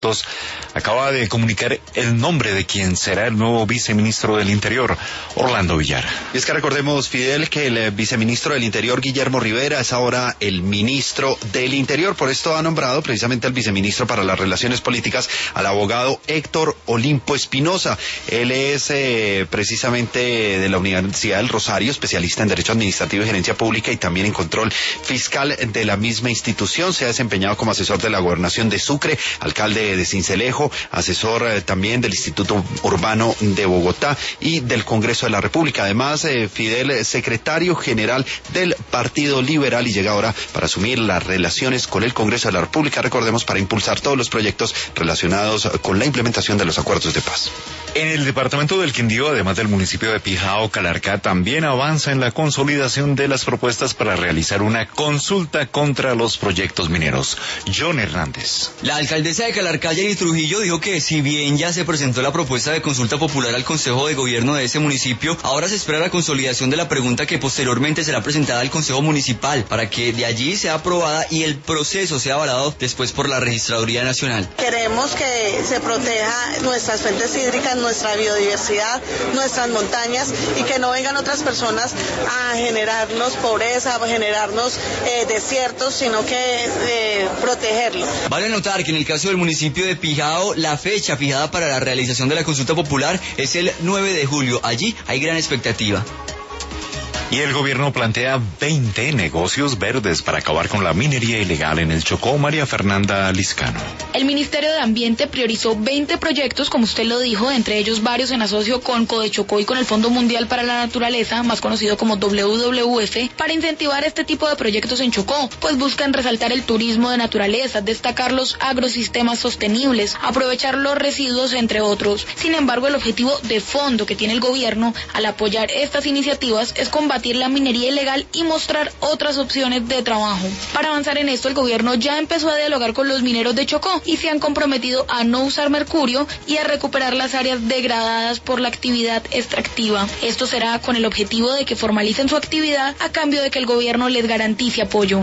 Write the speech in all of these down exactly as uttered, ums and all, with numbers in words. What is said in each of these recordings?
proyectos, acaba de comunicar el nombre de quien será el nuevo viceministro del Interior, Orlando Villar. Y es que recordemos, Fidel, que el viceministro del Interior, Guillermo Rivera, es ahora el ministro del Interior. Por esto ha nombrado precisamente al viceministro para las Relaciones Políticas al abogado Héctor Olimpo Espinosa. Él es eh, precisamente de la Universidad del Rosario, especialista en Derecho Administrativo y Gerencia Pública y también en control fiscal de la misma institución. Se ha desempeñado como asesor de la Gobernación de Sucre, alcalde de Sincelejo, asesor eh, también del Instituto Urbano de Bogotá y del Congreso de la República. Además, eh, Fidel, secretario general del Partido Liberal, y llega ahora para asumir las relaciones con el Congreso de la República, recordemos, para impulsar todos los proyectos relacionados con la implementación de los acuerdos de paz. En el departamento del Quindío, además del municipio de Pijao, Calarcá también avanza en la consolidación de las propuestas para realizar una consulta contra los proyectos mineros. John Hernández. La alcaldesa de Calarcá, Jenny Trujillo, dijo que si bien ya se presentó la propuesta de consulta popular al Consejo de Gobierno de ese municipio, ahora se espera la consolidación de la pregunta que posteriormente será presentada al Consejo Municipal para que de allí sea aprobada y el proceso sea avalado después por la Registraduría Nacional. Queremos que se proteja nuestras fuentes hídricas, nuestra biodiversidad, nuestras montañas, y que no vengan otras personas a generarnos pobreza, a generarnos eh, desiertos, sino que eh, protegerlo. Vale notar que en el caso del municipio de Pijao, la fecha fijada para la realización de la consulta popular es el nueve de julio. Allí hay gran expectativa. Y el gobierno plantea veinte negocios verdes para acabar con la minería ilegal en el Chocó. María Fernanda Liscano. El Ministerio de Ambiente priorizó veinte proyectos, como usted lo dijo, entre ellos varios en asocio con Codechocó y con el Fondo Mundial para la Naturaleza, más conocido como doble u doble u efe, para incentivar este tipo de proyectos en Chocó, pues buscan resaltar el turismo de naturaleza, destacar los agrosistemas sostenibles, aprovechar los residuos, entre otros. Sin embargo, el objetivo de fondo que tiene el gobierno al apoyar estas iniciativas es combatir la minería ilegal y mostrar otras opciones de trabajo. Para avanzar en esto, el gobierno ya empezó a dialogar con los mineros de Chocó y se han comprometido a no usar mercurio y a recuperar las áreas degradadas por la actividad extractiva. Esto será con el objetivo de que formalicen su actividad a cambio de que el gobierno les garantice apoyo.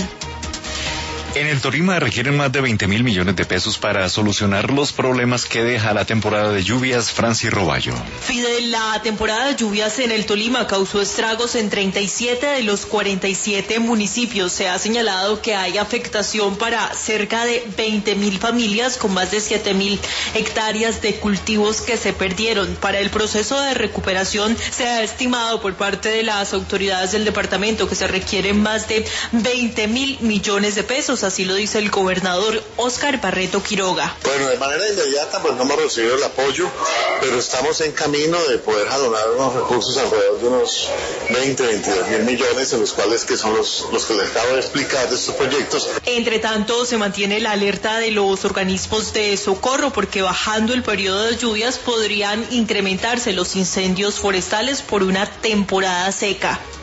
En el Tolima requieren más de veinte mil millones de pesos para solucionar los problemas que deja la temporada de lluvias. Francis Roballo. Fidel, la temporada de lluvias en el Tolima causó estragos en treinta y siete de los cuarenta y siete municipios. Se ha señalado que hay afectación para cerca de veinte mil familias con más de siete mil hectáreas de cultivos que se perdieron. Para el proceso de recuperación se ha estimado por parte de las autoridades del departamento que se requieren más de veinte mil millones de pesos. Así lo dice el gobernador Óscar Barreto Quiroga. Bueno, de manera inmediata pues no hemos recibido el apoyo, pero estamos en camino de poder jalonar unos recursos alrededor de unos veinte, veintidós mil millones, en los cuales que son los, los que les acabo de explicar de estos proyectos. Entre tanto, se mantiene la alerta de los organismos de socorro porque bajando el periodo de lluvias podrían incrementarse los incendios forestales por una temporada seca.